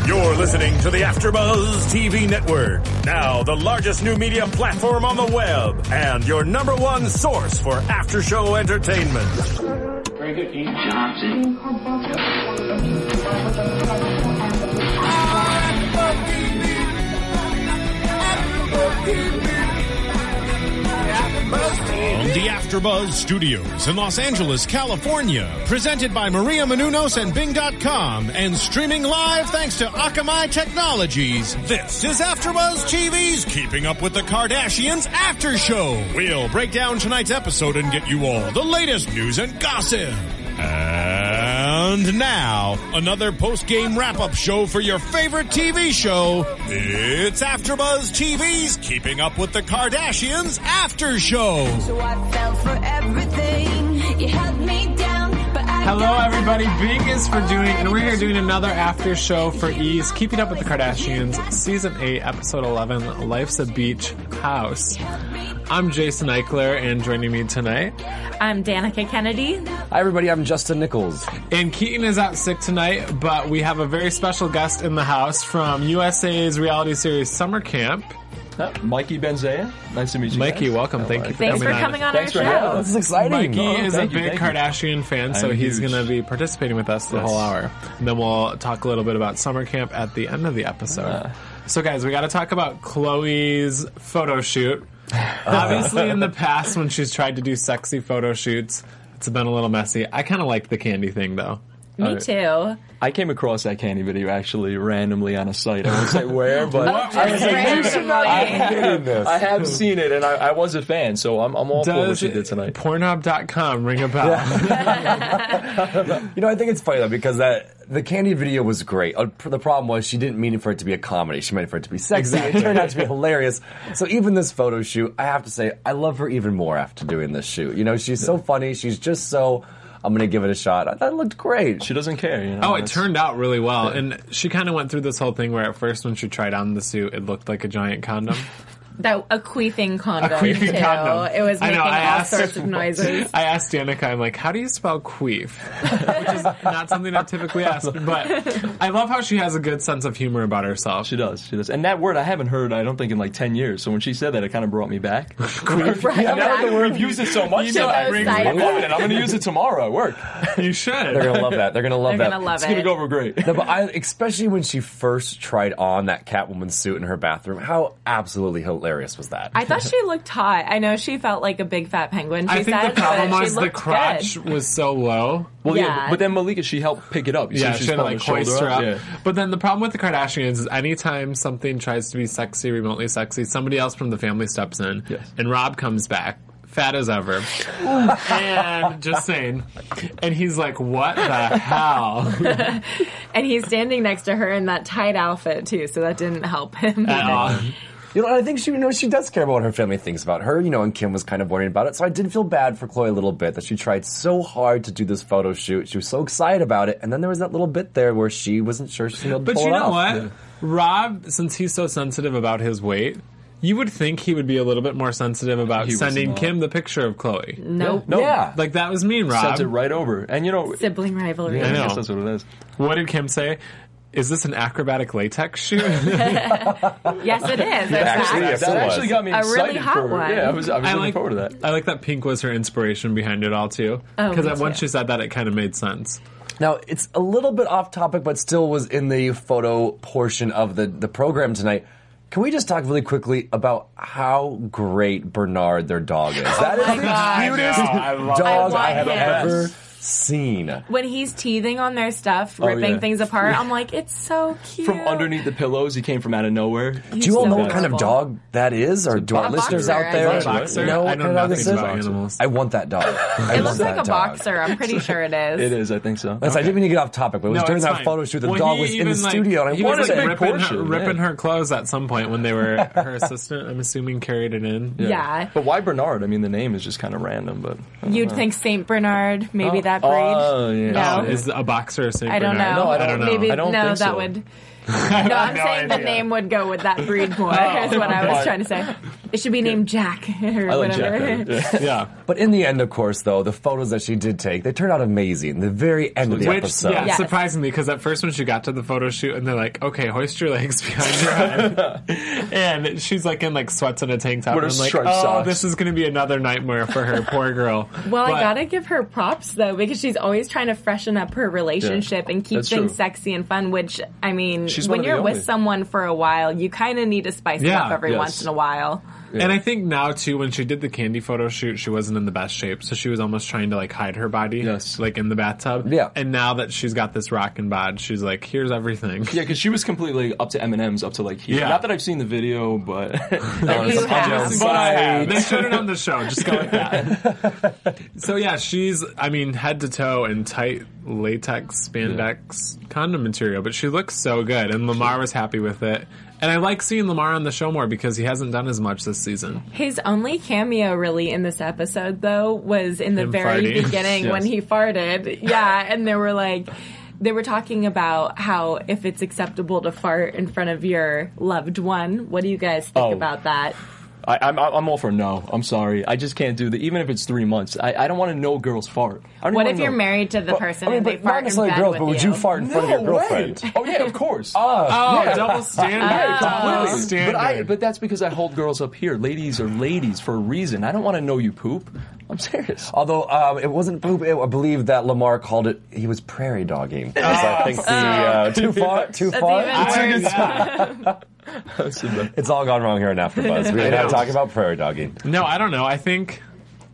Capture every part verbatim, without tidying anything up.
You're listening to the AfterBuzz T V Network, now the largest new media platform on the web, and your number one source for after-show entertainment. Very good, Keith Johnson. From the AfterBuzz Studios in Los Angeles, California, presented by Maria Menounos and Bing dot com, and streaming live thanks to Akamai Technologies, this is AfterBuzz T V's Keeping Up with the Kardashians After Show. We'll break down tonight's episode and get you all the latest news and gossip. And now, another post-game wrap-up show for your favorite T V show. It's AfterBuzz T V's Keeping Up with the Kardashians After Show. So I fell for everything. You held me down, but I Hello, everybody. Bing is for doing, and we're here doing another after show for E's Keeping Up with the Kardashians, Season eight, Episode eleven, Life's a Beach House. I'm Jason Eichler, and joining me tonight, I'm Danica Kennedy. Hi, everybody. I'm Justin Nichols. And Keaton is out sick tonight, but we have a very special guest in the house from U S A's reality series Summer Camp. Uh, Mikey Benzea. Nice to meet you. Mikey, guys. welcome. Thank you for Thanks coming for on. coming on Thanks our for show. having This is exciting. Mikey Oh, is a thank you, big thank you. Kardashian fan, so I'm he's huge. going to be participating with us the Yes. whole hour. And then we'll talk a little bit about summer camp at the end of the episode. Uh. So, guys, we got to talk about Khloe's photo shoot. Obviously, in the past, when she's tried to do sexy photo shoots, it's been a little messy. I kind of like the candy thing, though. Me Alright. too. I came across that candy video actually randomly on a site. I won't say where, but I, was like, randomly. you should not I be hated kidding. this. I have seen it, and I, I was a fan, so I'm, I'm all for what Does she did tonight. Pornhub dot com ring a bell? You know, I think it's funny though because that the candy video was great. Uh, The problem was she didn't mean for it to be a comedy. She meant for it to be sexy. It turned out to be hilarious. So even this photo shoot, I have to say, I love her even more after doing this shoot. You know, she's so funny. She's just so. I'm going to give it a shot. I thought it looked great. She doesn't care, you know. Oh, it That's- turned out really well. And she kind of went through this whole thing where at first when she tried on the suit, it looked like a giant condom. That a queefing condom A queefing too. condom. It was I making know, I all asked- sorts of noises. I asked Danica, I'm like, how do you spell queef? Which is not something I typically ask. But I love how she has a good sense of humor about herself. She does, she does. And that word I haven't heard, I don't think, in like ten years. So when she said that, it kind of brought me back. Queef. Right, I've never exactly. we've used it so much. You so know, I- brings me I'm loving it. I'm going to use it tomorrow at work. You should. They're going to love that. They're going to love They're that. gonna love It's it. going to go over great. No, but I, especially when she first tried on that Catwoman suit in her bathroom, how absolutely hilarious was that? I thought she looked hot. I know she felt like a big fat penguin. She I think said, the problem but was she the looked crotch good. was so low. Well, yeah, Yeah. but, but then Malika, she helped pick it up. You Yeah, see she she's had to pulling like the hoist shoulder her up. Yeah. But then the problem with the Kardashians is anytime something tries to be sexy, remotely sexy, somebody else from the family steps in, Yes. and Rob comes back, fat as ever, and just saying, and he's like, "What the hell?" And he's standing next to her in that tight outfit too, so that didn't help him. At all. You know, and I think she, you know, she does care about what her family thinks about her, you know, and Kim was kind of worried about it. So I did feel bad for Khloe a little bit that she tried so hard to do this photo shoot. She was so excited about it. And then there was that little bit there where she wasn't sure she was going to But pull you it know off. what? Yeah. Rob, since he's so sensitive about his weight, you would think he would be a little bit more sensitive about He was sending not. Kim the picture of Khloe. Nope. No. Yeah. Like, that was mean, Rob. Sent it right over. And you know, Sibling rivalry. yeah, I, I know. guess that's what it is. What did Kim say? Is this an acrobatic latex shoot? Yes, it is. in actually, fact. yes, that it actually was. got me A excited really hot for one. Yeah, I was, I was I looking like, forward to that. I like that Pink was her inspiration behind it all, too. Oh, Because me once too. she said that, it kind of made sense. Now, it's a little bit off topic, but still was in the photo portion of the, the program tonight. Can we just talk really quickly about how great Bernard, their dog, is? That is the God. cutest I know, I love dog it. I, have I want him. ever seen. When he's teething on their stuff, Oh, ripping yeah. things apart, I'm like, it's so cute. From underneath the pillows, he came from out of nowhere. Do you all so know what kind of adorable. dog that is? Or do our boxer, listeners I out there think. Boxer? know I what know kind of dog nothing this is? about animals. I want that dog. I It want looks like that a dog. boxer. I'm pretty sure it is. It is, I think so. That's, I didn't mean to get off topic, but it was No, during it's that fine. photo shoot. The Well, dog he was in the even, like- studio, and I he was wanted like it. big ripping, her, portion, ripping yeah. her clothes at some point when they were her assistant, I'm assuming, carried it in. Yeah. But why Bernard? I mean, the name is just kind of random, but... I don't You'd know. think Saint Bernard, maybe that breed. Oh, yeah. No. Oh, is a boxer a Saint I don't know. Bernard? No, I I don't know. Maybe I don't no, think that so. would. No, I'm no saying the idea. name would go with that breed more, Oh, is what I was but- trying to say. It should be named Jack or I like Jack. whatever. better. Yeah. Yeah. But in the end, of course, though, the photos that she did take, they turned out amazing. The very end of the Which, episode. yeah, Yes. surprisingly, because at first when she got to the photo shoot and they're like, okay, hoist your legs behind your head. And she's like in like sweats and a tank top. With And her I'm like, striped oh, socks. this is going to be another nightmare for her, poor girl. Well, But- I gotta give her props though, because she's always trying to freshen up her relationship and keep That's things true. sexy and fun. Which I mean, She's one when of the you're with only. someone for a while, you kind of need to spice it Yeah, up every yes. once in a while. And I think now too, when she did the candy photo shoot, she wasn't in the best shape, so she was almost trying to like hide her body, Yes. like in the bathtub. Yeah. And now that she's got this rockin' bod, she's like, here's everything. Yeah, because she was completely up to M and M's up to like here. Yeah. Not that I've seen the video, but You have. But I have. They showed it on the show. Just go with that. So yeah, she's, I mean, head to toe in tight latex spandex condom material, but she looks so good, and Lamar was happy with it. And I like seeing Lamar on the show more because he hasn't done as much this season. His only cameo really in this episode though was in the Him very farting. beginning when Yes. he farted. Yeah, and they were like they were talking about how if it's acceptable to fart in front of your loved one. What do you guys think Oh. about that? I, I'm I'm all for no. I'm sorry. I just can't do that. Even if it's three months, I, I don't want to know girls fart. I don't What wanna if you're know. married to the Well, person I mean, and they but not fart in necessarily bed girls, with but would you? you fart in front of your No way. girlfriend? Oh yeah, of course. Oh, double standard. Yeah, double completely. standard. But I, but that's because I hold girls up here. Ladies are ladies for a reason. I don't want to know you poop. I'm serious. Although um, it wasn't poop, it, I believe that Lamar called it. He was prairie dogging. Is I think the uh, too far, too That's far. even worse. That's the best. It's all gone wrong here in AfterBuzz. We're not talking about prairie dogging. No, I don't know. I think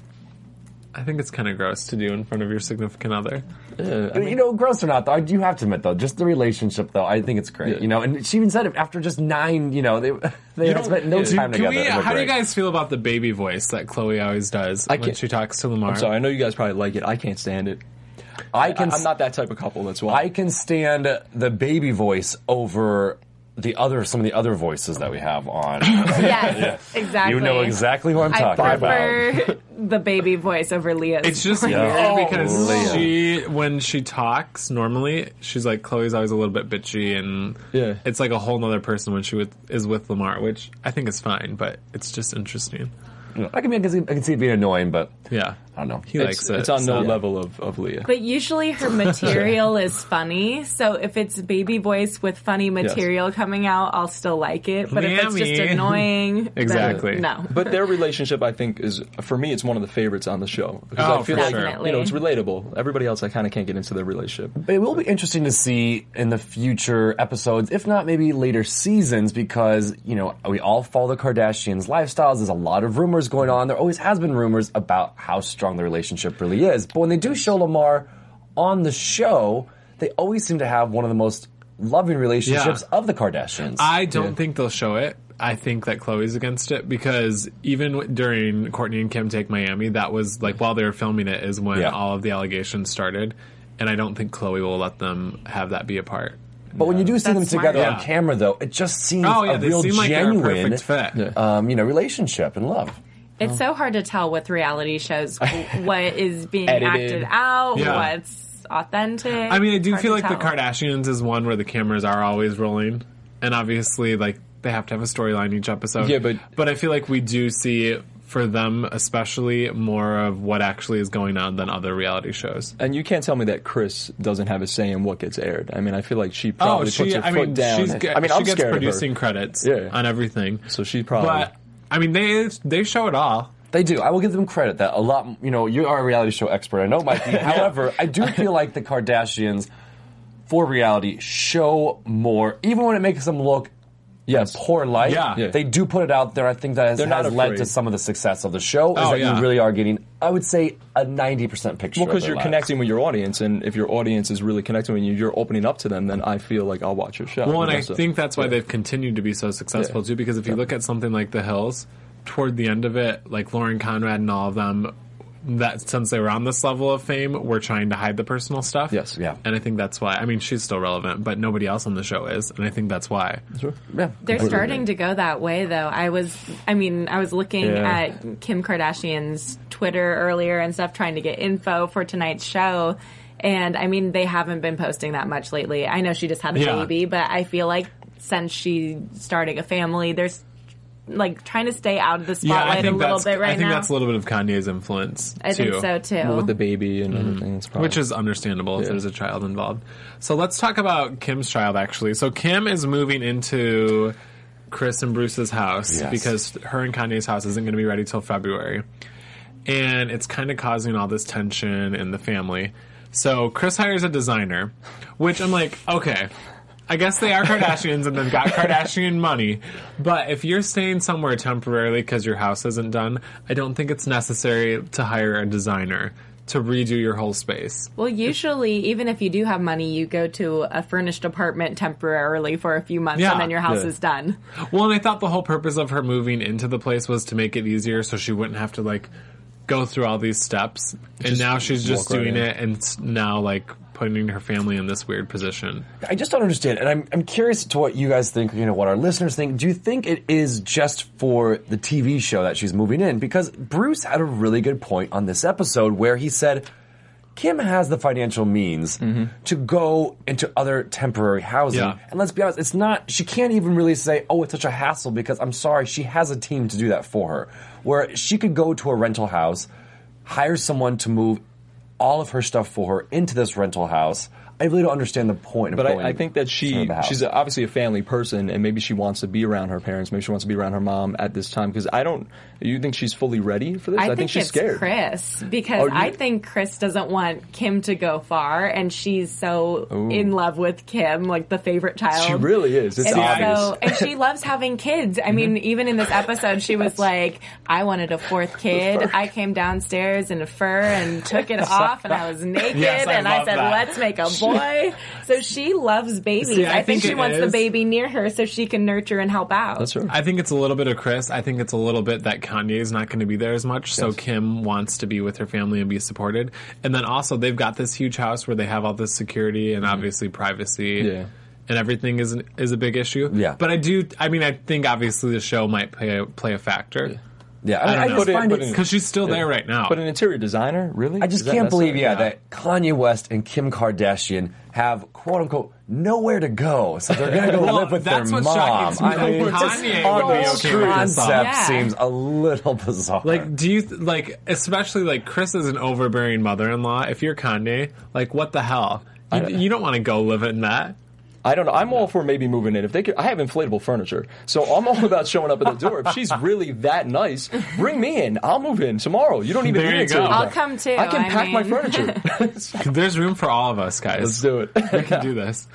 I think it's kind of gross to do in front of your significant other. Yeah, I mean, You know, gross or not, though, you have to admit, though, just the relationship, though, I think it's great. Yeah. You know, and she even said it after just nine. You know, they they had don't- spent no yeah. time Can together. we, and they're how do you great. guys feel about the baby voice that Chloe always does I when can't- she talks to Lamar? I'm sorry. I know you guys probably like it. I can't stand it. I can. I, I'm not that type of couple. That's why. I can stand the baby voice over the other some of the other voices that we have on. Yes, exactly. You know exactly who I'm I talking about. prefer the baby voice over Leah's. It's just Yeah. weird because Leah. she, when she talks normally, she's like, Chloe's always a little bit bitchy, and Yeah. it's like a whole nother person when she with, is with Lamar, which I think is fine, but it's just interesting. I can, I can see, I can see it being annoying, but Yeah. I don't know. He it's, likes it. it's on no so- level of, of Leah. But usually her material is funny, so if it's baby voice with funny material coming out, I'll still like it. But if it's just Mammy. annoying, then Exactly. no. But their relationship, I think, is for me, it's one of the favorites on the show because Oh, I feel for like sure. you know it's relatable. Everybody else, I kind of can't get into their relationship. But it will be interesting to see in the future episodes, if not maybe later seasons, because, you know, we all follow the Kardashians' lifestyles. There's a lot of rumors going on. There always has been rumors about how strong the relationship really is. But when they do show Lamar on the show, they always seem to have one of the most loving relationships Yeah. of the Kardashians. I don't think they'll show it. I think that Chloe's against it because even w- during Courtney and Kim Take Miami, that was like while they were filming it is when Yeah. all of the allegations started. And I don't think Chloe will let them have that be a part. But when you do see them That's smart. together Yeah. on camera, though, it just seems Oh, yeah, a they real seem like they're a genuine, perfect fit. Yeah. um, you know, relationship and love. It's so hard to tell with reality shows what is being Edited. acted out, Yeah. what's authentic. I mean, I do Hard feel to like the tell. Kardashians is one where the cameras are always rolling. And obviously, like, they have to have a storyline each episode. Yeah, but- But I feel like we do see, for them especially, more of what actually is going on than other reality shows. And you can't tell me that Chris doesn't have a say in what gets aired. I mean, I feel like she probably oh, she, puts her I foot mean, down. she's, ge- I mean, she I'm gets scared producing of her. credits Yeah. on everything. So she probably. But, I mean, they they show it all. They do. I will give them credit that a lot, you know, you are a reality show expert. I know, Mikey. However, I do feel like the Kardashians, for reality, show more, even when it makes them look yes. in a poor light. Yeah. Yeah. They do put it out there. I think that has, They're not has led afraid. to some of the success of the show, is Oh, that yeah. you really are getting, I would say, a ninety percent picture Well, of because their you're lives. connecting with your audience, and if your audience is really connecting with you, you're opening up to them, then I feel like I'll watch your show. Well, and I So- think that's why they've continued to be so successful, Yeah. too, because if you look at something like The Hills, toward the end of it, like Lauren Conrad and all of them, that since they were on this level of fame, were trying to hide the personal stuff. Yes. Yeah. And I think that's why. I mean, she's still relevant, but nobody else on the show is, and I think that's why. Yeah, They're completely starting agree. to go that way, though. I was, I mean, I was looking Yeah. at Kim Kardashian's Twitter earlier and stuff, trying to get info for tonight's show. And I mean, they haven't been posting that much lately. I know she just had a Yeah. baby, but I feel like since she's starting a family, there's like trying to stay out of the Yeah, I spotlight a think little that's bit right I think now. that's a little bit of Kanye's influence I too. think so too. with the baby and everything. It's probably, Which is understandable if Yeah. there's a child involved. So let's talk about Kim's child, actually. So Kim is moving into Chris and Bruce's house Yes. because her and Kanye's house isn't going to be ready till February. And it's kind of causing all this tension in the family. So Chris hires a designer, which I'm like, okay, I guess they are Kardashians and they've got Kardashian money. But if you're staying somewhere temporarily because your house isn't done, I don't think it's necessary to hire a designer to redo your whole space. Well, usually, even if you do have money, you go to a furnished apartment temporarily for a few months Yeah. and then your house Yeah. is done. Well, and I thought the whole purpose of her moving into the place was to make it easier so she wouldn't have to, like, go through all these steps. And Just now she's just walk right doing in. it and s- now, like, putting her family in this weird position. I just don't understand, and I'm I'm curious to what you guys think. You know, what our listeners think. Do you think it is just for the T V show that she's moving in? Because Bruce had a really good point on this episode where he said Kim has the financial means to go into other temporary housing, Yeah. and let's be honest, it's not. She can't even really say, "Oh, it's such a hassle," because I'm sorry, she has a team to do that for her. Where she could go to a rental house, hire someone to move all of her stuff for her into this rental house. I really don't understand the point of But going I, I think that to she the house. she's obviously a family person, and maybe she wants to be around her parents. Maybe she wants to be around her mom at this time. Because I don't. You think she's fully ready for this? I, I, think, she's it's scared. Chris because Oh, you- I think Chris doesn't want Kim to go far, and she's so Ooh. in love with Kim, like the favorite child. She really is. It's and obvious. so, and she loves having kids. I mean, even in this episode, she was like, "I wanted a fourth kid. I came downstairs in a fur and took it off, and I was naked, Yes, I and I love said, that. let's make a boy." So she loves babies. See, I I, think, think she it wants the is. baby near her so she can nurture and help out. That's right. I think it's a little bit of Chris. I think it's a little bit that Kanye is not going to be there as much. So Yes. Kim wants to be with her family and be supported. And then also they've got this huge house where they have all this security and obviously privacy. Yeah. And everything is is a big issue. Yeah. But I do. I mean, I think obviously the show might play a, play a factor yeah, I I, don't I know. just Put it- find put it. it- because she's still there right now. But an interior designer, really? I just Is that can't believe, necessary? yeah, that Kanye West and Kim Kardashian have quote unquote nowhere to go, so they're gonna go Well, live with that's their what's mom. shocking to me. I mean, Kanye just would be on okay the with this concept song. Yeah. seems a little bizarre. Like, do you th- like, especially like Chris is an overbearing mother-in-law? If you're Kanye, like, what the hell? You, I- you don't want to go live in that. I don't know. I'm all for maybe moving in. If they could, I have inflatable furniture, so I'm all about showing up at the door. If she's really that nice, bring me in. I'll move in tomorrow. You don't even There need you it to. go. I'll come too. I can I pack my mean- furniture. There's room for all of us, guys. Let's do it. We can do this.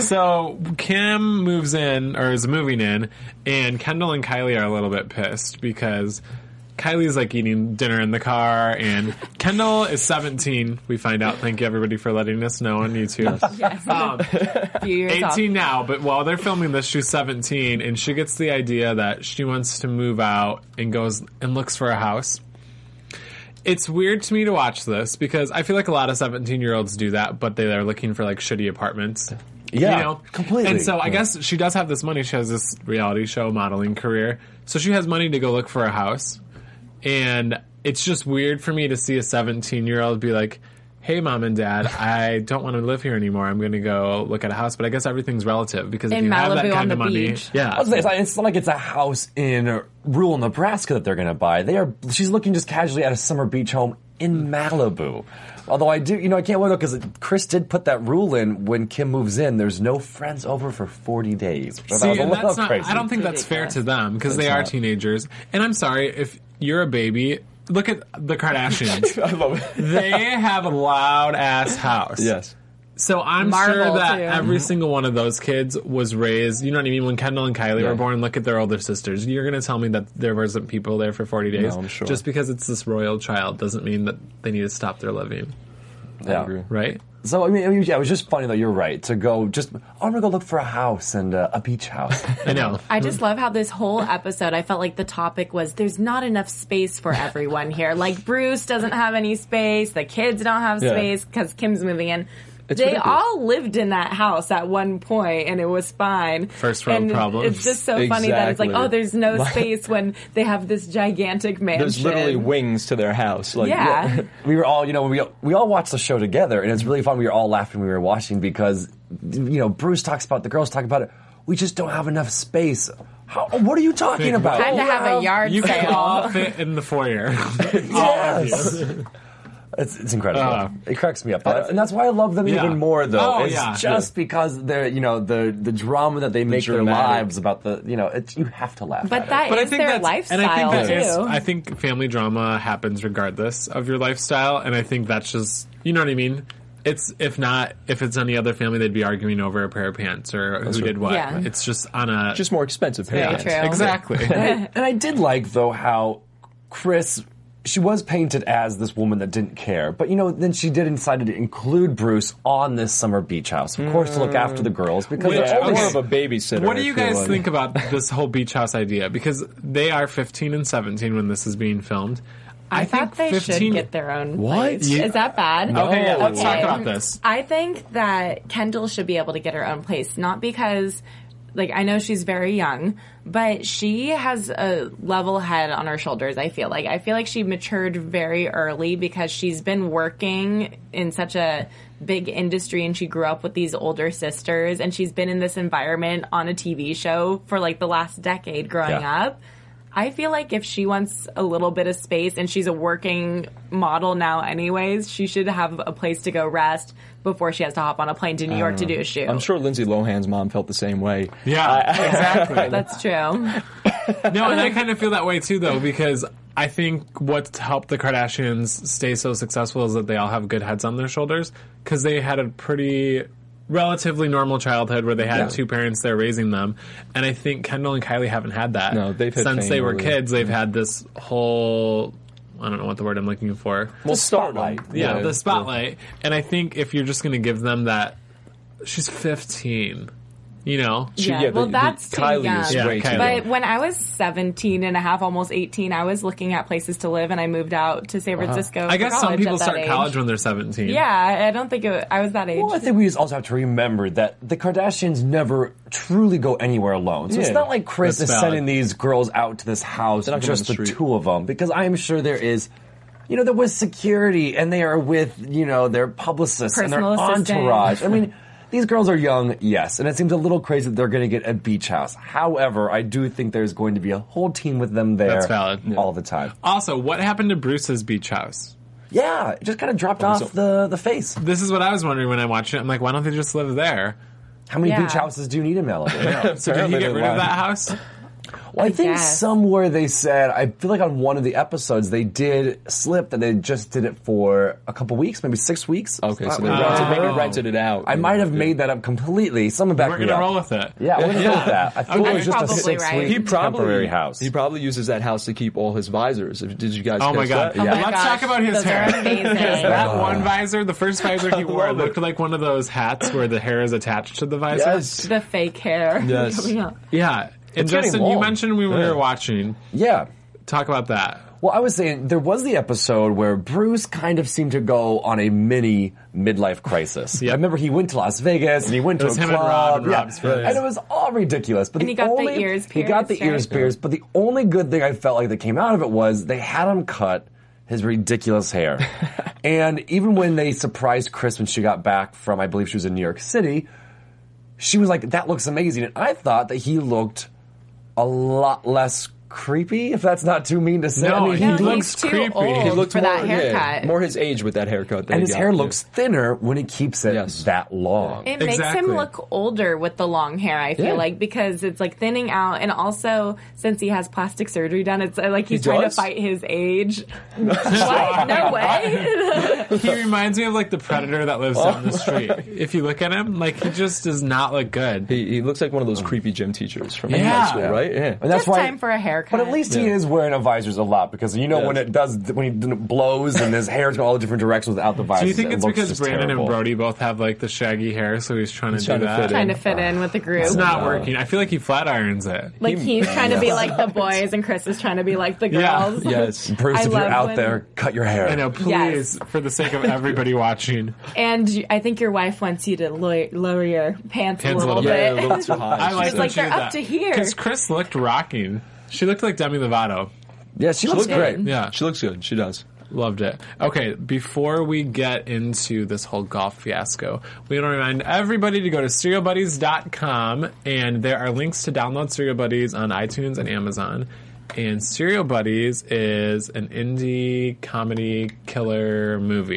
So Kim moves in, or is moving in, and Kendall and Kylie are a little bit pissed because Kylie's like eating dinner in the car, and Kendall is seventeen. We find out. Thank you, everybody, for letting us know on YouTube. Yes. Um, A few years off. eighteen now, but while they're filming this, she's seventeen, and she gets the idea that she wants to move out and goes and looks for a house. It's weird to me to watch this because I feel like a lot of seventeen-year-olds do that, but they are looking for like shitty apartments. Yeah, you know? completely. And so I Yeah. guess she does have this money. She has this reality show modeling career, so she has money to go look for a house. And it's just weird for me to see a seventeen-year-old be like, "Hey, mom and dad, I don't want to live here anymore. I'm going to go look at a house." But I guess everything's relative because if In you have that Malibu kind on of the money, beach. yeah, I was gonna say, it's not like it's a house in rural Nebraska that they're going to buy. They are. She's looking just casually at a summer beach home in Malibu. Although I do, you know, I can't wait because Chris did put that rule in when Kim moves in. There's no friends over for forty days. Which I thought See, was a and little that's not, crazy. I don't think that's fair to them because they It's are not. teenagers. And I'm sorry if you're a baby. Look at the Kardashians. I love it. They have a loud ass house. Yes. So I'm Marvel, sure that too. every single one of those kids was raised, you know what I mean? When Kendall and Kylie Yeah. were born, look at their older sisters. You're going to tell me that there wasn't people there for forty days? No, I'm sure. Just because it's this royal child doesn't mean that they need to stop their living, Yeah. I agree. right? So I mean, I mean, yeah, it was just funny though. You're right to go. Just oh, I'm gonna go look for a house and uh, a beach house. I know. I just love how this whole episode, I felt like the topic was there's not enough space for everyone here. Like Bruce doesn't have any space, the kids don't have Yeah. space because Kim's moving in. It's they ridiculous. all lived in that house at one point, and it was fine. First world and problems. It's just so funny that it's like, Exactly. oh, there's no space when they have this gigantic mansion. There's literally wings to their house. Like, Yeah. We were all, you know, we we all watched the show together, and it's really fun. We were all laughing when we were watching because, you know, Bruce talks about it, the girls talk about it. We just don't have enough space. How, what are you talking Big about? Time to have a yard You can sale. all fit in the foyer. Yes. It's, it's incredible. Uh, it cracks me up, That's- and that's why I love them Yeah. even more. Though Oh, it's yeah. just because they're, you know, the the drama that they make their dramatic. lives about the, you know, it's you have to laugh. But at that But I is think their that's, lifestyle, and I think that is, too. I think family drama happens regardless of your lifestyle, and I think that's just, you know what I mean? It's, if not, if it's any other family, they'd be arguing over a pair of pants or who did what. Yeah. It's just on a... Just more expensive. Very parents. true. Exactly. it. And I did like though how Chris. She was painted as this woman that didn't care, but you know, then she did decide to include Bruce on this summer beach house, of course, to look after the girls because Which- they're Yeah, always- more of a babysitter. What do I you feel guys like. think about this whole beach house idea? Because they are fifteen and seventeen when this is being filmed. I, I thought think they fifteen should get their own What? place. You- Is that bad? Okay, yeah, let's Okay. talk about this. I think that Kendall should be able to get her own place, not because, like, I know she's very young, but she has a level head on her shoulders, I feel like. I feel like she matured very early because she's been working in such a big industry and she grew up with these older sisters and she's been in this environment on a T V show for, like, the last decade growing Yeah. up. I feel like if she wants a little bit of space and she's a working model now anyways, she should have a place to go rest before she has to hop on a plane to New York to do a shoot. I'm sure Lindsay Lohan's mom felt the same way. Yeah, exactly. That's true. No, and I kind of feel that way too, though, because I think what's helped the Kardashians stay so successful is that they all have good heads on their shoulders, because they had a pretty relatively normal childhood where they had Yeah. two parents there raising them, and I think Kendall and Kylie haven't had that. No, they've had since fame they were early. kids. They've had this whole, I don't know what the word I'm looking for. Well, spotlight. stardom. Yeah, the spotlight. And I think if you're just going to give them that, she's fifteen, you know? She- Yeah, yeah, well, the- the that's too Kylie young. is Yeah, way too Kylie. But young. when I was seventeen and a half, almost eighteen, I was looking at places to live and I moved out to San Francisco. I for guess some college people at that start age. college when they're seventeen. Yeah, I I don't think it, I was that age. Well, I think we just also have to remember that the Kardashians never truly go anywhere alone. So it's Yeah, not like Chris that's is valid. sending these girls out to this house, not going just on the, the street. two of them, because I am sure there is, you know, there was security and they are with, you know, their publicists Personal and their assistant. entourage. I mean, these girls are young, yes, and it seems a little crazy that they're going to get a beach house. However, I do think there's going to be a whole team with them there That's valid. all the time. Also, what happened to Bruce's beach house? Yeah, it just kind of dropped off so- the, the face. This is what I was wondering when I watched it. I'm like, why don't they just live there? How many Yeah. beach houses do you need in Malibu? So did he Apparently get they rid of lied. that house? Well, I think guess. somewhere they said, I feel like on one of the episodes they did slip that they just did it for a couple weeks, maybe six weeks. Okay, so Uh, they uh, rented, maybe Oh. rented it out. I might have made that up completely. Someone back We're me gonna up. roll with it. Yeah, we're gonna go with that. I think Okay. it was just a Probably six right. week He probably temporary house. He probably uses that house to keep all his visors. Did you guys? Oh catch my god! that? Oh my Let's gosh, talk about his those hair. are amazing. Because that one visor, the first visor he wore, love it. looked like one of those hats where the hair is attached to the visor. Yes. the fake hair Yes. coming out. Yeah. And It's getting Justin, you long. mentioned when we Yeah. were watching. Yeah. Talk about that. Well, I was saying there was the episode where Bruce kind of seemed to go on a mini midlife crisis. Yep. I remember he went to Las Vegas and he went It to was a him and club, Rob and yeah, Rob's friends. and it was all ridiculous. But And the he got the only, ears He got the pierced, ears right? pierced. But the only good thing I felt like that came out of it was they had him cut his ridiculous hair. And even when they surprised Chris when she got back from, I believe she was in New York City, she was like, "That looks amazing." And I thought that he looked a lot less creepy, if that's not too mean to say. No, I mean, he he No, looked, looks he's too creepy. old He looked for more, that yeah, haircut. more his age with that haircut. That and he his got. hair Yeah. looks thinner when he keeps it Yes. that long. It makes Exactly. him look older with the long hair, I feel Yeah. like, because it's like thinning out, and also since he has plastic surgery done, it's uh, like he's He trying does? to fight his age. What? No way. He reminds me of like the predator that lives down the street. If you look at him, like he just does not look good. He, he looks like one of those creepy gym teachers from Yeah. high school, Yeah. right? Yeah. And that's Just why time for a haircut. haircut. But at least he Yeah. is wearing a visors a lot because you know Yes. when it does when he blows and his hair's going all different directions without the visors. Do you think it it's looks because just Brandon terrible. and Brody both have like the shaggy hair, so he's trying to do trying to that? fit trying to fit in with the group. It's not working. I feel like he flat irons it. Like He- he's trying to be like the boys, and Chris is trying to be like the Yeah. girls. Yes. Bruce, I if you're love out when- there, cut your hair. I know, please, Yes. for the sake of everybody watching. And you- I think your wife wants you to lower, lower your pants, Pants a little Yeah, bit. a little too high. I she like said. like that they're she up did to that. here. Because Chris looked rocking. She looked like Demi Lovato. Yeah, she looks looks great. good. Yeah. She looks good. She does. Loved it. Okay, before we get into this whole golf fiasco, we want to remind everybody to go to Serial Buddies dot com, and there are links to download Serial Buddies on iTunes and Amazon. And Serial Buddies is an indie comedy killer movie.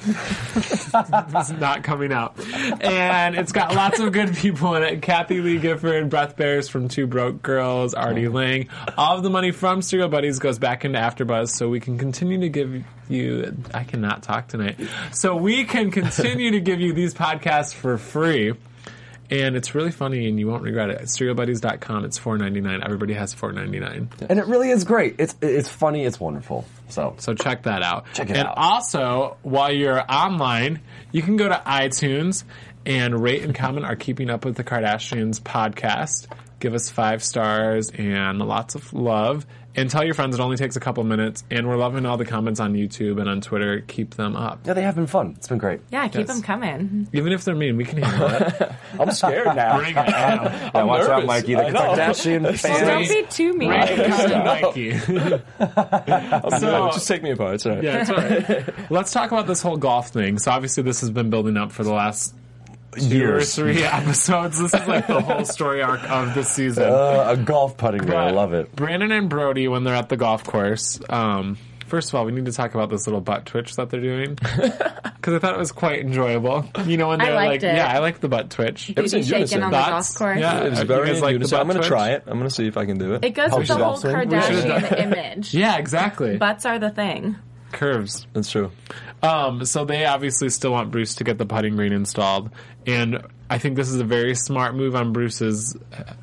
It's not coming out. And it's got lots of good people in it. Kathy Lee Gifford, Beth Bears from Two Broke Girls, Artie Lang. All of the money from Serial Buddies goes back into AfterBuzz so we can continue to give you... I cannot talk tonight. So we can continue to give you these podcasts for free. And it's really funny, and you won't regret it. Serial Buddies dot com. It's four ninety-nine. Everybody has four ninety-nine. And it really is great. It's it's funny. It's wonderful. So So check that out. Check it and out. also, while you're online, you can go to iTunes and rate and comment our Keeping Up with the Kardashians podcast. Give us five stars and lots of love. And tell your friends it only takes a couple minutes. And we're loving all the comments on YouTube and on Twitter. Keep them up. yeah, they have been fun. It's been great. Yeah, keep Yes. them coming. Even if they're mean, we can handle it. I'm scared now. Bring it. I know. Yeah, watch out, nervous. Mikey. The I know. Kardashian Don't fans. be too mean. Right, Cousin Mikey. I'm So- nervous. Just take me apart. It's all right. Yeah, it's all right. Let's talk about this whole golf thing. So obviously this has been building up for the last two Years. or three episodes. This is like the whole story arc of the season. Uh, a golf putting green. I But love it. Brandon and Brody, when they're at the golf course, um, first of all, we need to talk about this little butt twitch that they're doing. Because I thought it was quite enjoyable. You know, when I they're liked like, it. yeah, I like the butt twitch. was in Baby shaking unison. on the Thoughts? golf course. Yeah. It was You very guys in like the unison. I'm butt going to twitch? try it. I'm going to see if I can do it. It goes with should the whole also- we should Kardashian have image. Yeah, exactly. Butts are the thing. Curves. That's true. Um, so they obviously still want Bruce to get the putting green installed, and I think this is a very smart move on Bruce's.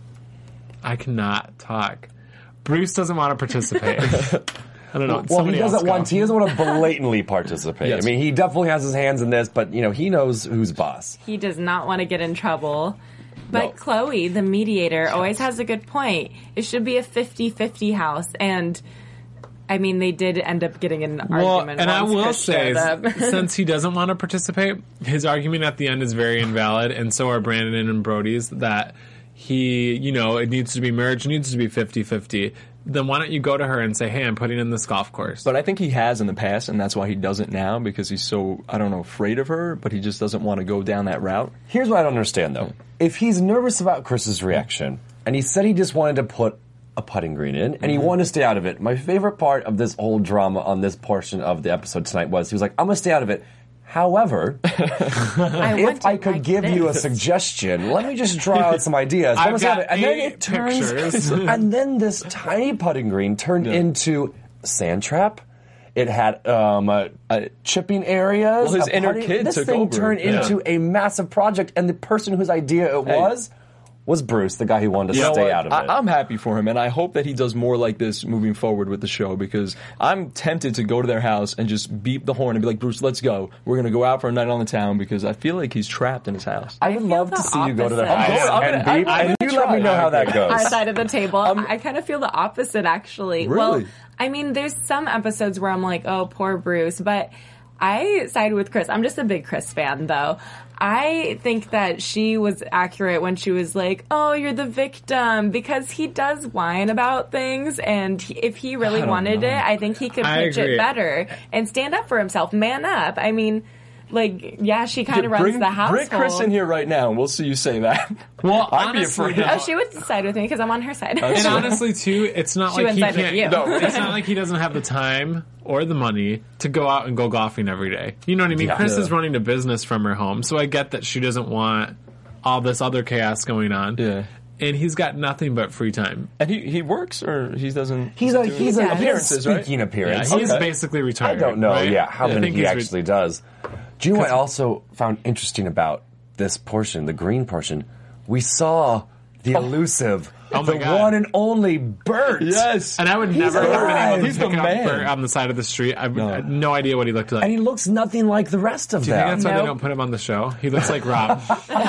I cannot talk. Bruce doesn't want to participate. I don't know. Well, Somebody he else doesn't go. want. He doesn't want to blatantly participate. Yes. I mean, he definitely has his hands in this, but you know, he knows who's boss. He does not want to get in trouble. But No. Chloe, the mediator, always has a good point. It should be a fifty-fifty house. And, I mean, they did end up getting an Well, argument and I once will Chris say, showed up. since he doesn't want to participate, his argument at the end is very invalid, and so are Brandon and Brody's, that he, you know, it needs to be merged, it needs to be fifty-fifty. Then why don't you go to her and say, hey, I'm putting in this golf course? But I think he has in the past, and that's why he doesn't now, because he's so, I don't know, afraid of her, but he just doesn't want to go down that route. Here's what I don't understand, though. If he's nervous about Chris's reaction, and he said he just wanted to put a putting green in, and he wanted to stay out of it, my favorite part of this whole drama on this portion of the episode tonight was he was like, I'm going to stay out of it. However, I want if I it could like give you a this. suggestion, let me just draw out some ideas. I've Let me stay out got of it. And then eight it turns, pictures. and then this tiny putting green turned into sand trap. It had um, uh, uh, chipping areas. Well, his a inner putting- kid This took thing over. turned Yeah. into a massive project, and the person whose idea it Hey. was was Bruce, the guy who wanted to You know stay what? out of it. I, I'm happy for him, and I hope that he does more like this moving forward with the show, because I'm tempted to go to their house and just beep the horn and be like, Bruce, let's go. We're going to go out for a night on the town, because I feel like he's trapped in his house. I would feel love the to see you go to their opposite. house I'm gonna- and I'm beep, gonna and you let try. me know how that goes. Our side of the table. I kind of feel the opposite, actually. Well, Really? I mean, there's some episodes where I'm like, oh, poor Bruce, but I side with Chris. I'm just a big Chris fan, though. I think that she was accurate when she was like, oh, you're the victim, because he does whine about things, and he, if he really don't wanted know. it, I think he could I pitch agree. it better and stand up for himself, man up. I mean, like, yeah, she kind of runs bring, the household. Bring Chris in here right now, and we'll see you say that. Well, I'd be honestly, afraid. though- Oh, she would side with me because I'm on her side. And honestly, too, it's not She like wouldn't he side with can't. you. No. It's not like he doesn't have the time or the money to go out and go golfing every day. You know what I mean? Yeah. Chris Yeah. is running a business from her home, so I get that she doesn't want all this other chaos going on. Yeah. And he's got nothing but free time. And he, he works, or he doesn't? He's a do he's a Yeah. appearances, right? speaking Yeah, appearance. he's Okay. basically I retired. don't know, right? yeah, how I many think he he's re- actually does. Do you know what I also found interesting about this portion, the green portion? We saw the Oh. elusive Oh my the God. one and only Bert. Yes. And I would He's never have been alive. able to He's pick the up man. Bert on the side of the street. I, No. I had no idea what he looked like. And he looks nothing like the rest of Do you think them. that's why they Nope. don't put him on the show? He looks like Rob.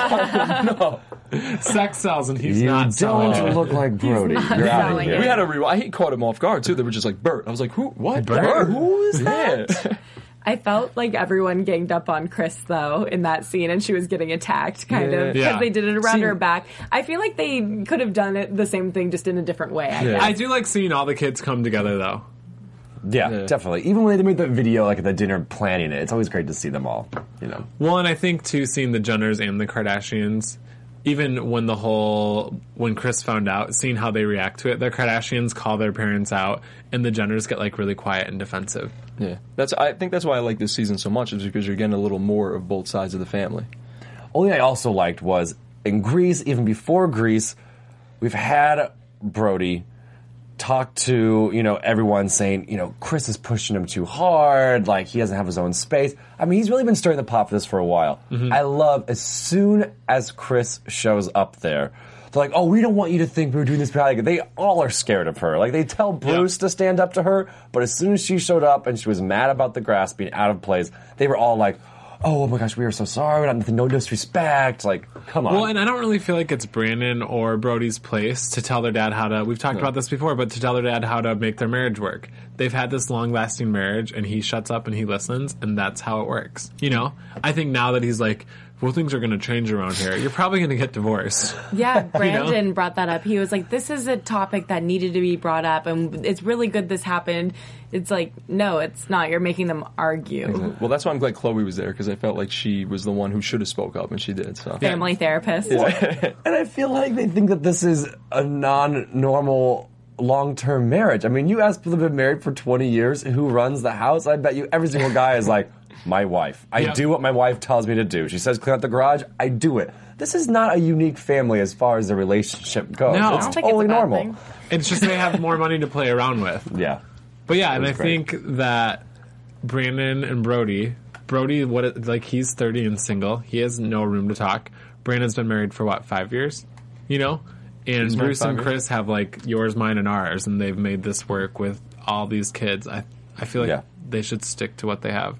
No. Sex sells, and he's you not selling don't it. look like Brody. not You're out of selling here. it. We had a rewind. He caught him off guard too. They were just like Bert. I was like, who? What? Bert? Who is that? Uh, I felt like everyone ganged up on Chris though in that scene, and she was getting attacked, kind of, because Yeah. they did it around See- her back. I feel like they could have done it the same thing, just in a different way. I Yeah. guess. I do like seeing all the kids come together, though. Yeah, Yeah. definitely. Even when they made the video, like at the dinner planning it, it's always great to see them all. You know. Well, and I think too, seeing the Jenners and the Kardashians, even when the whole when Chris found out, seeing how they react to it, the Kardashians call their parents out, and the Jenners get like really quiet and defensive. Yeah, that's. I think that's why I like this season so much, is because you're getting a little more of both sides of the family. Only thing I also liked was in Greece, even before Greece, we've had Brody talk to, you know, everyone saying, you know, Chris is pushing him too hard, like he doesn't have his own space. I mean, he's really been stirring the pot for this for a while. Mm-hmm. I love as soon as Chris shows up there, they're like, oh, we don't want you to think we were doing this behind. Like, they all are scared of her. Like, they tell Bruce Yeah. to stand up to her, but as soon as she showed up and she was mad about the grass being out of place, they were all like, oh my gosh, we are so sorry, not, no disrespect. Like, come on. Well, and I don't really feel like it's Brandon or Brody's place to tell their dad how to, we've talked about this before, but to tell their dad how to make their marriage work. They've had this long-lasting marriage, and he shuts up and he listens, and that's how it works. You know? I think now that he's like, well, things are going to change around here, you're probably going to get divorced. Yeah, Brandon brought that up. He was like, this is a topic that needed to be brought up, and it's really good this happened. It's like, no, it's not. You're making them argue. Well, that's why I'm glad Chloe was there, because I felt like she was the one who should have spoke up, and she did. So Family therapist. And I feel like they think that this is a non-normal long-term marriage. I mean, you ask people who've been married for twenty years who runs the house, I bet you every single guy is like, my wife. I Yeah. do what my wife tells me to do. She says clean out the garage, I do it. This is not a unique family as far as the relationship goes. No. I It's don't think it's totally a bad normal. thing. It's just they have more money to play around with. Yeah. But yeah, and I was great. think that Brandon and Brody, Brody, what it, like he's thirty and single. He has no room to talk. Brandon's been married for what, five years? You know, and married Bruce five and years. Chris have like yours, mine, and ours, and they've made this work with all these kids. I I feel like Yeah. they should stick to what they have.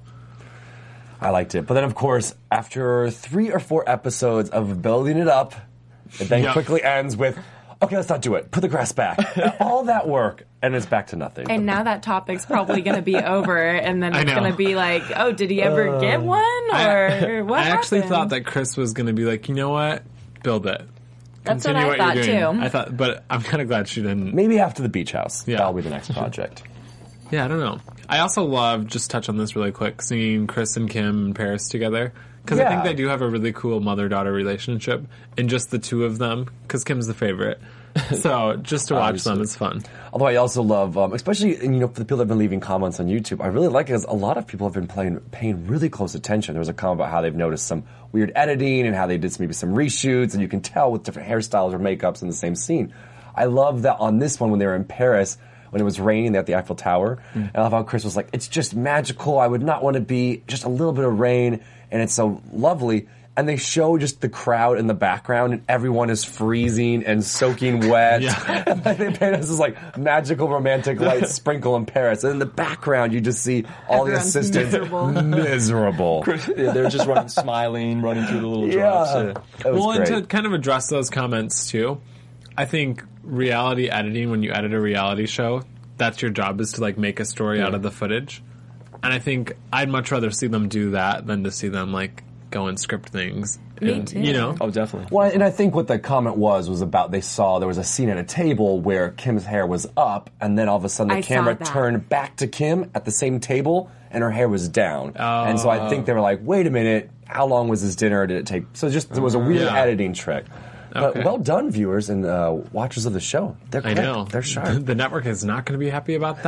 I liked it. But then, of course, after three or four episodes of building it up, it then Yeah. quickly ends with, okay, let's not do it. Put the grass back. All that work, and it's back to nothing. And now that topic's probably going to be over, and then I it's know. going to be like, oh, did he ever get one? Or I, what I actually happened? thought that Chris was going to be like, you know what, build it. That's what Continue I what thought, you're doing. too. I thought, but I'm kind of glad she didn't. Maybe after the beach house. Yeah. That'll be the next project. Yeah, I don't know. I also love, just touch on this really quick, seeing Chris and Kim in Paris together. Because I think Yeah. they do have a really cool mother-daughter relationship. And just the two of them, because Kim's the favorite. So just to watch them is fun. Although I also love, um, especially you know, for the people that have been leaving comments on YouTube, I really like it because a lot of people have been playing, paying really close attention. There was a comment about how they've noticed some weird editing and how they did maybe some reshoots, and you can tell with different hairstyles or makeups in the same scene. I love that on this one when they were in Paris, when it was raining at the Eiffel Tower, Mm. and I love how Chris was like, it's just magical, I would not want to be just a little bit of rain, and it's so lovely. And they show just the crowd in the background, and everyone is freezing and soaking wet. Yeah. And like, they paint us as like magical romantic light sprinkle in Paris. And in the background, you just see all Everyone's the assistants miserable. miserable. yeah, they're just running, smiling, running through the little drops. Yeah, Yeah. that was Well, and great. to kind of address those comments too, I think reality editing, when you edit a reality show, that's your job, is to like make a story out of the footage. And I think I'd much rather see them do that than to see them like go and script things. Me And, too. You know? Oh, definitely. Well, and I think what the comment was was about they saw there was a scene at a table where Kim's hair was up, and then all of a sudden the I saw camera that. turned back to Kim at the same table, and her hair was down. And so I think they were like, "Wait a minute, how long was this dinner? Did it take?" So just there was a weird Yeah. editing trick. But Okay. well done, viewers and uh, watchers of the show. They're I quick. know. They're sharp. The network is not going to be happy about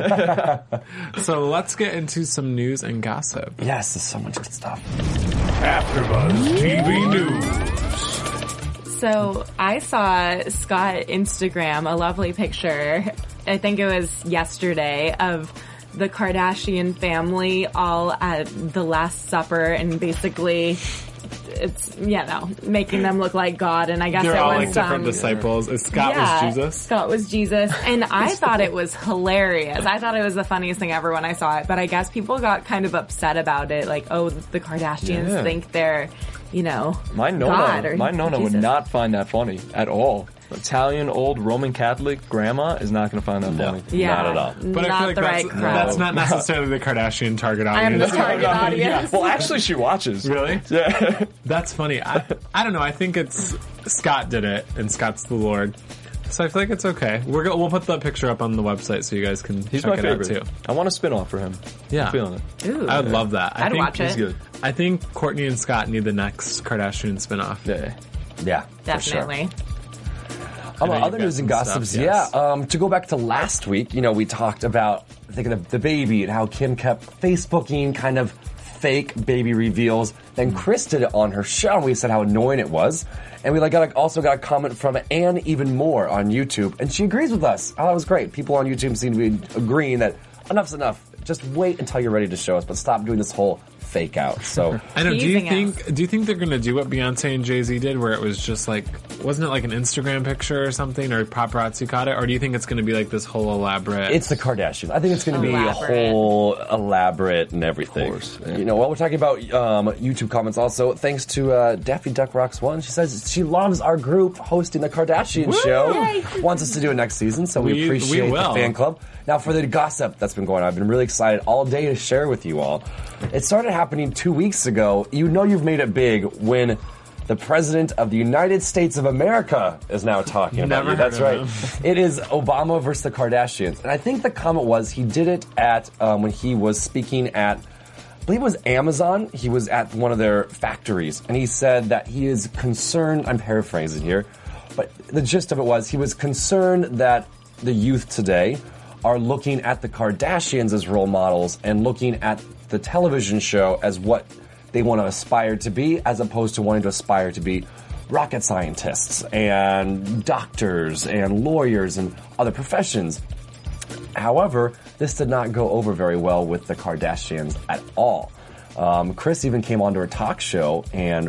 that. So let's get into some news and gossip. Yes, there's so much good stuff. AfterBuzz T V News. So I saw Scott Instagram a lovely picture. I think it was yesterday of the Kardashian family all at the Last Supper, and basically it's, you know, making them look like God. And I guess They're it all was like different um, disciples. Scott yeah, was Jesus. Scott was Jesus. And I thought it was hilarious. I thought it was the funniest thing ever when I saw it. But I guess people got kind of upset about it. Like, oh, the Kardashians Yeah. think they're, you know, My God Nona, or my Nona would Jesus. not find that funny at all. Italian old Roman Catholic grandma is not going to find that No. funny. Yeah, Not at all. But not I feel like the that's, right crowd. that's not necessarily the Kardashian target I am audience. the target audience. Well, actually, she watches. Really? Yeah. That's funny. I, I don't know. I think it's Scott did it, and Scott's the Lord. So I feel like it's okay. We're go- we'll put the picture up on the website so you guys can He's check my it favorite. out too. I want a spin-off for him. Yeah. I'm feeling it. Ooh. I would love that. I I'd think, watch it. He's good. I think Courtney and Scott need the next Kardashian spinoff. Yeah. Yeah, for sure. Definitely. Um, I know other you've got news and some gossips, stuff, yes. yeah. Um, to go back to last week, you know, we talked about thinking of the baby and how Kim kept Facebooking kind of fake baby reveals. Then Chris did it on her show, and we said how annoying it was. And we like got a, also got a comment from Anne Even More on YouTube, and she agrees with us. Oh, that was great. People on YouTube seem to be agreeing that enough's enough. Just wait until you're ready to show us, but stop doing this whole fake out. So I know. Do you Teasing think? Do you think they're going to do what Beyonce and Jay Z did, where it was just like, wasn't it like an Instagram picture or something, or paparazzi caught it, or do you think it's going to be like this whole elaborate? it's the Kardashians. I think it's going to be a Elaborate. whole elaborate and everything. Of course, yeah. You know, while we're talking about um, YouTube comments, also thanks to uh, Daffy Duck Rocks One, she says she loves our group hosting the Kardashian show. Yay. Wants us to do it next season, so we, We- we appreciate will. the fan club. Now, for the gossip that's been going on, I've been really excited all day to share with you all. It started happening two weeks ago. You know you've made it big when the President of the United States of America is now talking about Never you. That's heard right. of It is Obama versus the Kardashians. And I think the comment was he did it at um, when he was speaking at, I believe it was Amazon. He was at one of their factories. And he said that he is concerned, I'm paraphrasing here, but the gist of it was he was concerned that the youth today are looking at the Kardashians as role models and looking at the television show as what they want to aspire to be, as opposed to wanting to aspire to be rocket scientists and doctors and lawyers and other professions. However, this did not go over very well with the Kardashians at all. Um, Chris even came onto her talk show and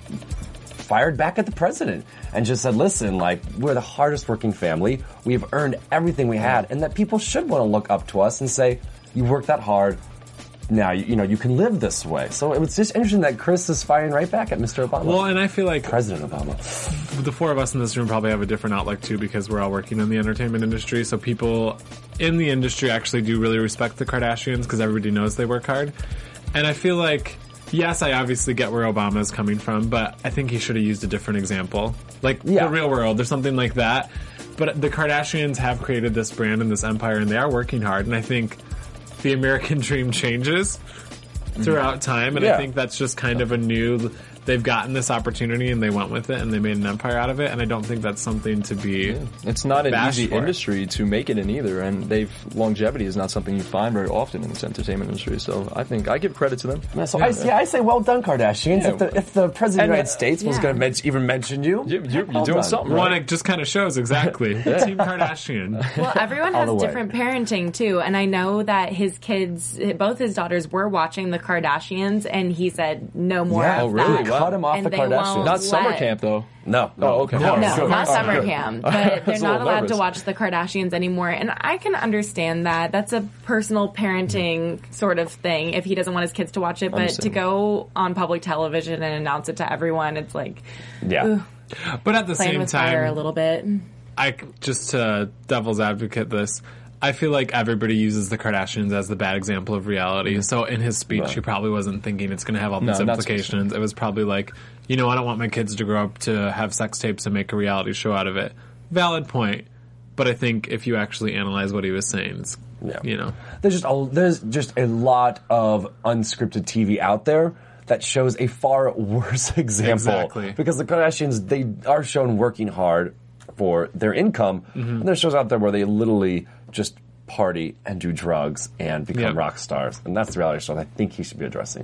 fired back at the president and just said, listen, like, we're the hardest working family. We've earned everything we had, and that people should want to look up to us and say, you worked that hard. Now, you, you know, you can live this way. So it was just interesting that Chris is firing right back at Mister Obama. well, and I feel like President Obama. the four of us in this room probably have a different outlook too, because we're all working in the entertainment industry. So people in the industry actually do really respect the Kardashians because everybody knows they work hard. And I feel like, yes, I obviously get where Obama is coming from, but I think he should have used a different example. Like Yeah. the real world or something like that. But the Kardashians have created this brand and this empire, and they are working hard. And I think the American dream changes throughout time, and Yeah. I think that's just kind of a new. They've gotten this opportunity and they went with it and they made an empire out of it, and I don't think that's something to be. It's not an bashed easy for. industry to make it in either, and they've longevity is not something you find very often in this entertainment industry. So I think I give credit to them. Yeah, so I, yeah, I say well done, Kardashians. Yeah. If, the, if the President of the And, United uh, States was yeah. going to men- even mention you, You, you, well you're doing done. something One, right. it just kind of shows exactly. Team Kardashian. Well, everyone All has the way. different parenting too, and I know that his kids, both his daughters, were watching the Kardashians, and he said no more Yeah, of oh, really? that. Wow. cut him off And the they Kardashians. won't Not summer let- camp though. No, no, Oh, okay. No, No, good. not All right, summer good. camp, but they're was a not little allowed nervous. to watch the Kardashians anymore. And I can understand that. That's a personal parenting sort of thing if he doesn't want his kids to watch it. But to Understand. go on public television and announce it to everyone, it's like Yeah. Ooh. But at the playing same with fire a time, little bit. I just to devil's advocate this. I feel like everybody uses the Kardashians as the bad example of reality. So in his speech, Right. he probably wasn't thinking it's going to have all No, these not implications. It was probably like, you know, I don't want my kids to grow up to have sex tapes and make a reality show out of it. Valid point. But I think if you actually analyze what he was saying, it's, Yeah. you know. There's just a, there's just a lot of unscripted T V out there that shows a far worse example. Exactly. Because the Kardashians, they are shown working hard for their income, Mm-hmm. and there's shows out there where they literally just party and do drugs and become Yep. rock stars, and that's the reality show I think he should be addressing.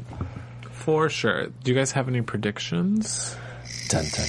For sure. Do you guys have any predictions? Dun dun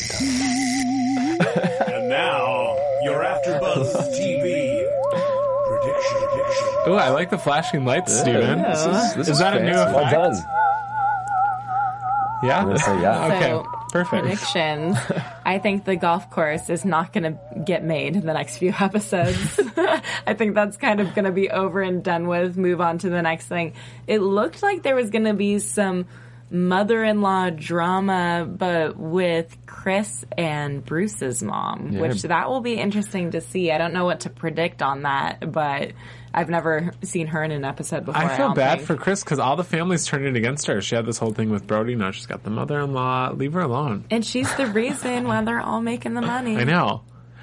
dun. And now, your AfterBuzz T V prediction. prediction. Oh, I like the flashing lights, Steven. This is, this Is that a new fancy. Well effect? done. Yeah? I'm gonna say yeah. Okay, So, perfect. predictions. I think the golf course is not going to get made in the next few episodes. I think that's kind of going to be over and done with. Move on to the next thing. It looked like there was going to be some mother-in-law drama, but with Chris and Bruce's mom, Yeah. which that will be interesting to see. I don't know what to predict on that, but I've never seen her in an episode before. I feel don't bad think. for Chris because all the family's turning against her. She had this whole thing with Brody. Now she's got the mother-in-law. Leave her alone. And she's the reason why they're all making the money. I know.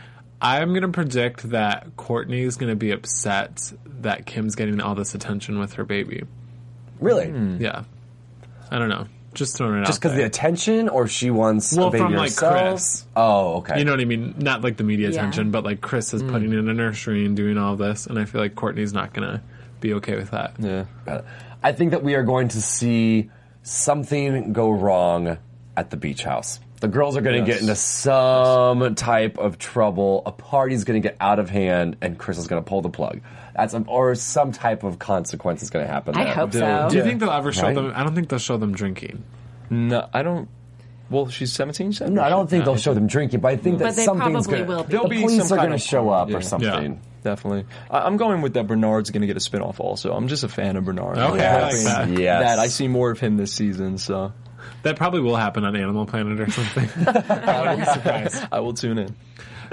I'm going to predict that Courtney's going to be upset that Kim's getting all this attention with her baby. Really? Yeah. I don't know. Just throwing it Just out because of the there. attention, or she wants Well, a baby from, like, herself? Chris. Oh, okay. You know what I mean? Not like the media Yeah. attention, but like Chris is putting in a nursery and doing all this, and I feel like Courtney's not going to be okay with that. Yeah. I think that we are going to see something go wrong at the beach house. The girls are going to Yes. get into some type of trouble. A party's going to get out of hand, and Chris is going to pull the plug. That's a, or some type of consequence is going to happen. I there. hope Do- so. Do you Yeah. think they'll ever show Right? them? I don't think they'll show them drinking. No, I don't. Well, she's seventeen. you said? No, I don't think they'll show them drinking, but I think that But they something's probably going will to. be. There'll The be police some are kind going to of- show up yeah. or something. Yeah. Definitely. I- I'm going with that Bernard's going to get a spinoff also. I'm just a fan of Bernard. Okay, I'm I like hoping that. Yes. that I see more of him this season, so That probably will happen on Animal Planet or something. I wouldn't be surprised. I will tune in.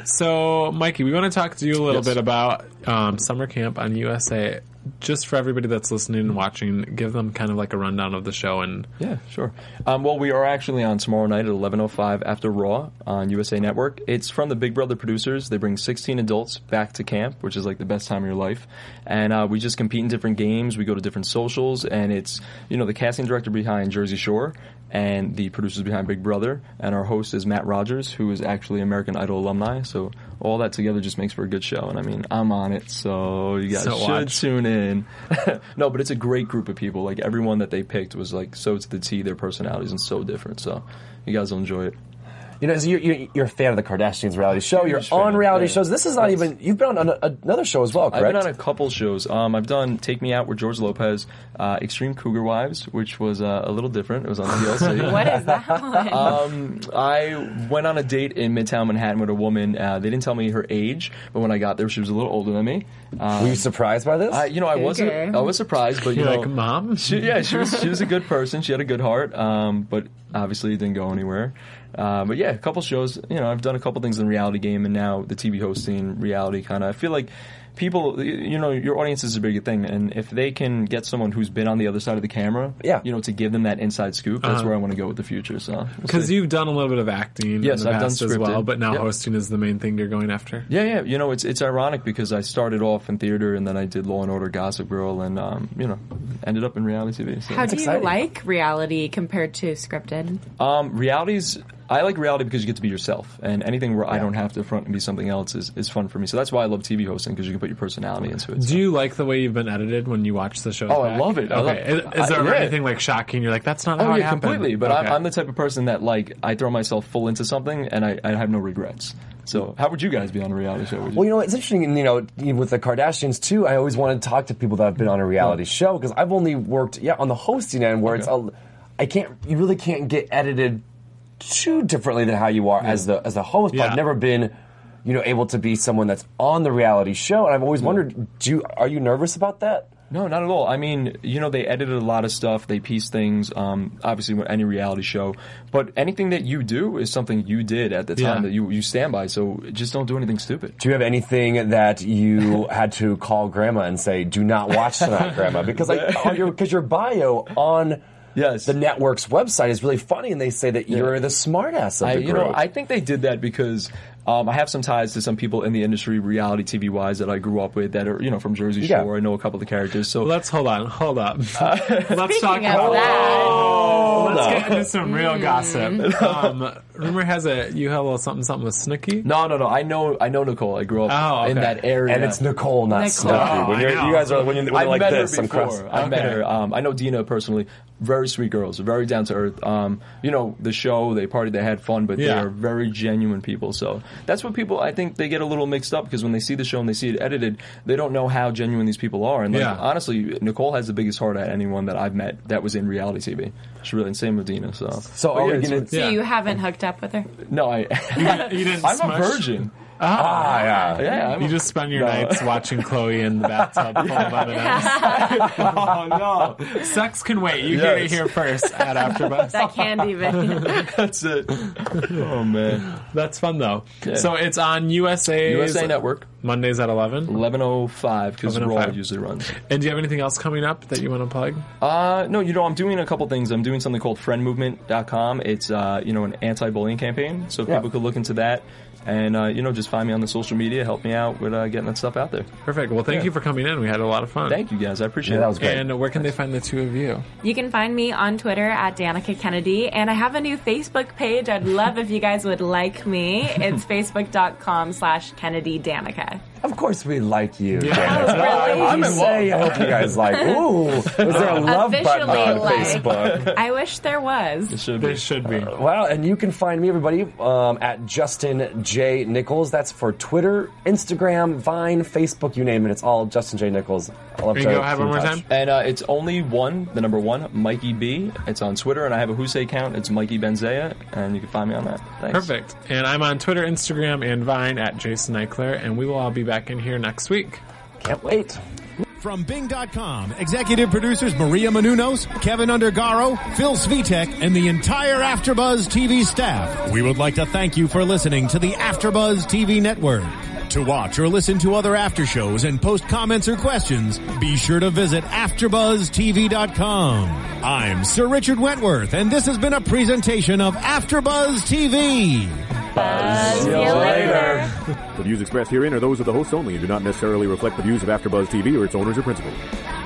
So, Mikey, we want to talk to you a little Yes. bit about um, summer camp on U S A. Just for everybody that's listening and watching, give them kind of like a rundown of the show. And Yeah, sure. Um, well, we are actually on tomorrow night at eleven oh five after Raw on U S A Network. It's from the Big Brother producers. They bring sixteen adults back to camp, which is like the best time of your life. And uh, we just compete in different games. We go to different socials. And it's, you know, the casting director behind Jersey Shore and the producers behind Big Brother. And our host is Matt Rogers, who is actually American Idol alumni. So all that together just makes for a good show. And I mean, I'm on it, so you guys So should watch. tune in. No, but it's a great group of people. Like, everyone that they picked was like so to the T, their personalities, and so different. So you guys will enjoy it. You know, so you're, you're, you're a fan of the Kardashians reality show. You're Huge on fan, reality yeah. shows. This is not Yes. even. You've been on an, another show as well, correct? I've been on a couple shows. Um, I've done Take Me Out with George Lopez, uh, Extreme Cougar Wives, which was uh, a little different. It was on T L C. What is that one? Um, I went on a date in Midtown Manhattan with a woman. Uh, they didn't tell me her age, but when I got there, she was a little older than me. Um, Were you surprised by this? I, you know, I wasn't. Okay. I was surprised, but you you're know, like, Mom? She, yeah, she was she was a good person. She had a good heart, um, but obviously it didn't go anywhere. Uh, but yeah, a couple shows. You know, I've done a couple things in reality game, and now the T V hosting reality kind of. I feel like people, you know, your audience is a big thing, and if they can get someone who's been on the other side of the camera, Yeah. you know, to give them that inside scoop, that's Uh-huh. where I want to go with the future. So we'll Because see. you've done a little bit of acting Yes, in the I've done past as well, scripted. but now Yep. hosting is the main thing you're going after. Yeah, yeah. You know, it's it's ironic because I started off in theater and then I did Law and Order, Gossip Girl, and um, you know, ended up in reality T V. So. How do you exciting. like reality compared to scripted? Um, realities, I like reality because you get to be yourself, and anything where I don't have to front and be something else is, is fun for me. So that's why I love T V hosting, because you can put your personality into it. Do you like the way you've been edited when you watch the show? Oh, I back? love it. I Okay. love- is, is there I- ever yeah. anything like shocking? You're like, that's not Oh how it yeah, happened. completely. But Okay. I'm, I'm the type of person that like I throw myself full into something, and I, I have no regrets. So how would you guys be on a reality show? Would you? Well, you know, it's interesting, you know, with the Kardashians too, I always want to talk to people that have been on a reality show, because I've only worked, yeah, on the hosting end where it's, a, I can't, you really can't get edited too differently than how you are as the as a host, but Yeah. I've never been, you know, able to be someone that's on the reality show, and I've always wondered, do you, are you nervous about that? No, not at all. I mean, you know, they edited a lot of stuff. They pieced things, um, obviously, with any reality show. But anything that you do is something you did at the time Yeah. that you, you stand by. So just don't do anything stupid. Do you have anything that you had to call grandma and say, do not watch tonight, grandma? Because like, on your, because your bio on Yes. the network's website is really funny, and they say that you're the smartass of I, the you group. know, I think they did that because um, I have some ties to some people in the industry, reality T V wise, that I grew up with that are, you know, from Jersey Yeah. Shore. I know a couple of the characters. So Let's hold on, hold up. Let's talk Speaking of about that, Let's get into some real gossip. Um, rumor has it you had a little something something with Snooki. No, no, no. I know, I know Nicole. I grew up Oh, in okay. that area. And it's Nicole, not Nicole. Snooki. Oh, when I you're, know. you guys are when, you, when I you're like met this, her I'm before. cross. I met Okay. her. Um, I know Dina personally. Very sweet girls. Very down to earth. Um, you know, the show, they partied, they had fun, but Yeah. they are very genuine people. So that's what people, I think, they get a little mixed up because when they see the show and they see it edited, they don't know how genuine these people are. And like, Yeah. honestly, Nicole has the biggest heart at anyone that I've met that was in reality T V. She's really, and same with Dina. So, So But are yeah, we it's- gonna? So Yeah. you haven't hooked up with her? No, I. You didn't I'm smush? a virgin. Ah, yeah. Yeah, I'm You a, just spend your No. nights watching Chloe in the bathtub full of M and M's. oh no, Sex can wait. You hear it Yes. here first at AfterBuzz. That candy vein. that's it. Oh man, That's fun though. Yeah. So it's on U S A U S A Network, Mondays at eleven. eleven oh five because eleven oh Raw five. usually runs. And do you have anything else coming up that you want to plug? Uh, no, you know, I'm doing a couple things. I'm doing something called friend movement dot com. It's, uh, you know, an anti-bullying campaign. So Yeah. people could look into that. And, uh, you know, just find me on the social media. Help me out with uh, getting that stuff out there. Perfect. Well, thank Yeah. you for coming in. We had a lot of fun. Thank you, guys. I appreciate Yeah, it. that was great. And where can they find the two of you? You can find me on Twitter at Danica Kennedy, and I have a new Facebook page. I'd love if you guys would like me. It's facebook.com slash Kennedy Danica. Of course we like you. Yeah. Dennis. Oh, really? I'm in say, I hope you guys like. Ooh, is there a love button Officially on like. Facebook? I wish there was. It should There be. should be. Well, and you can find me, everybody, um, at Justin J. Nichols. That's for Twitter, Instagram, Vine, Facebook, you name it. It's all Justin J. Nichols. I love Can to you go ahead keep one in more touch. time? And uh, it's only one, the number one, Mikey B. It's on Twitter, and I have a Husey account. It's Mikey Benzea, and you can find me on that. Thanks. Perfect. And I'm on Twitter, Instagram, and Vine at Jason Eichler, and we will all be back in here next week. Can't wait. From Bing dot com, executive producers Maria Menounos, Kevin Undergaro, Phil Svitek, and the entire AfterBuzz T V staff, we would like to thank you for listening to the AfterBuzz T V network. To watch or listen to other after shows and post comments or questions, be sure to visit after buzz T V dot com. I'm Sir Richard Wentworth, and this has been a presentation of AfterBuzz T V. See you later. The views expressed herein are those of the hosts only and do not necessarily reflect the views of AfterBuzz T V or its owners or principals.